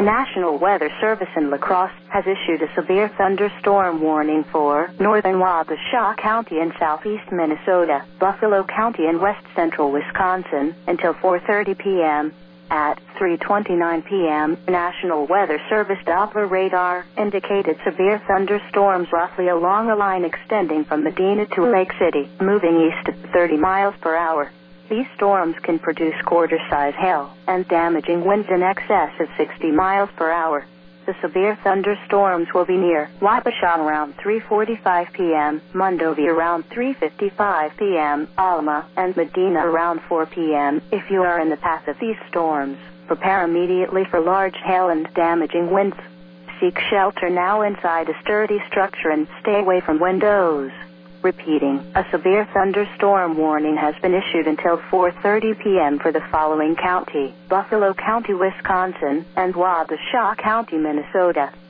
The National Weather Service in La Crosse has issued a severe thunderstorm warning for northern Wabasha County in southeast Minnesota, Buffalo County and west central Wisconsin until 4:30 p.m. At 3:29 p.m., National Weather Service Doppler radar indicated severe thunderstorms roughly along a line extending from Medina to Lake City, moving east at 30 miles per hour. These storms can produce quarter-size hail and damaging winds in excess of 60 miles per hour. The severe thunderstorms will be near Wabasha around 3:45 p.m., Mondovi around 3:55 p.m., Alma and Medina around 4 p.m. If you are in the path of these storms, prepare immediately for large hail and damaging winds. Seek shelter now inside a sturdy structure and stay away from windows. Repeating, a severe thunderstorm warning has been issued until 4:30 p.m. for the following county: Buffalo County, Wisconsin, and Wabasha County, Minnesota.